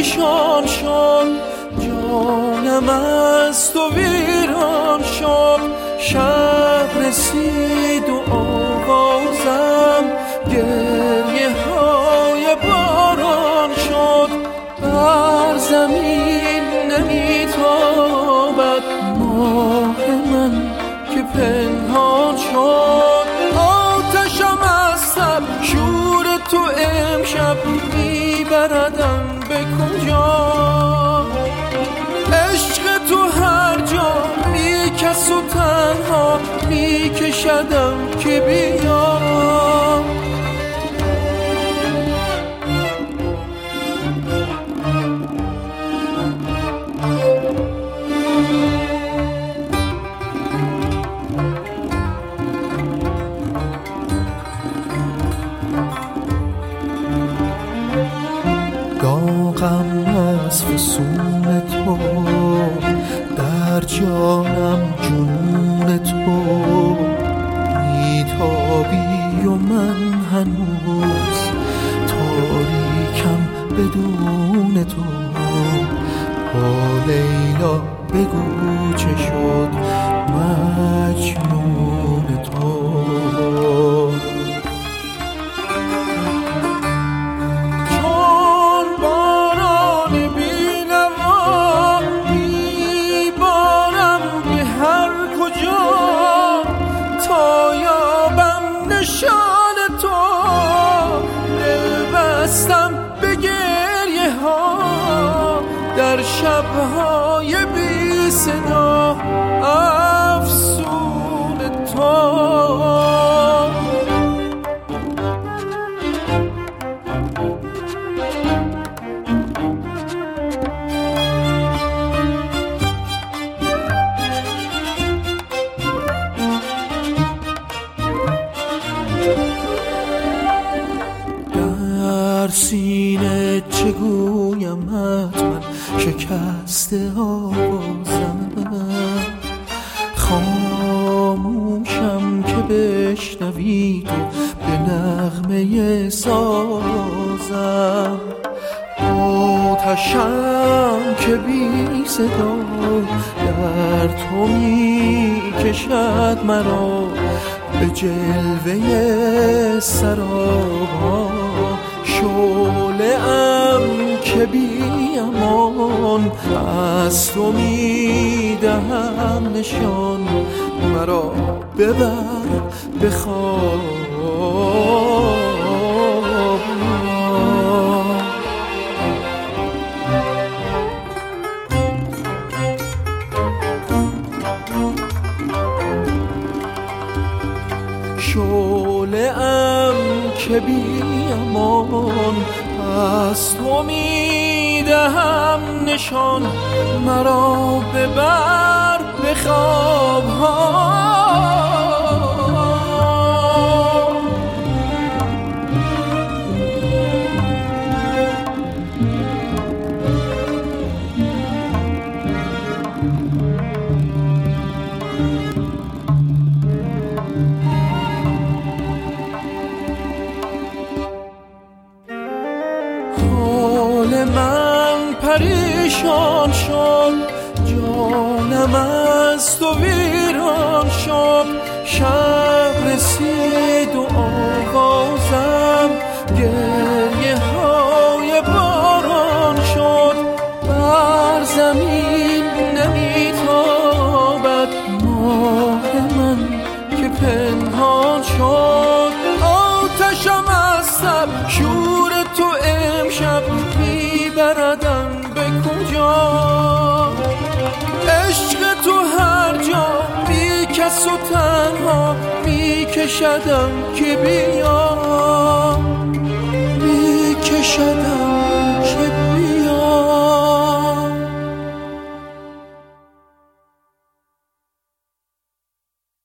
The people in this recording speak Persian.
پریشان شد، جانم از تو ویران شد. شب رسید و آوازم گریه های باران شد. بر زمین نمیتابد ماه من که پنهان شد. آتشم از تب شور تو امشب میبردم به کجا؟ عشق تو هر جا میکس و تنها میکشدم که بیا. داغم از فسون تو، در جانم جنون تو. میتابی و من هنوز تاریکم بدون تو. با لیلا بگو چه شد مجنون تو. نشان تو دل بستم به گریه ها، در شبهای بی صدا افسون تو. سینه چگویمت من شکسته آوازم، خاموشم که بشنوی تو به نغمه سازم. آتشم که بی صدا در تو می کشد مرا به جلوه سرابا. شعله‌ام که بی امان از تو میدهم نشان. مرا ببر به خواب. شعله‌ام که بی امان از تو میدهم نشان. مرا ببر به خواب‌ها. حال من پریشان شد، جانم از تو ویران شد. شب رسید و آوازم گریه های باران شد. بر زمین نمیتابد ماه من که پنهان شد. آتشم از تب شور تو امشب میبردم به کجا؟ عشق تو هر جا میکس و تنها میکشدم که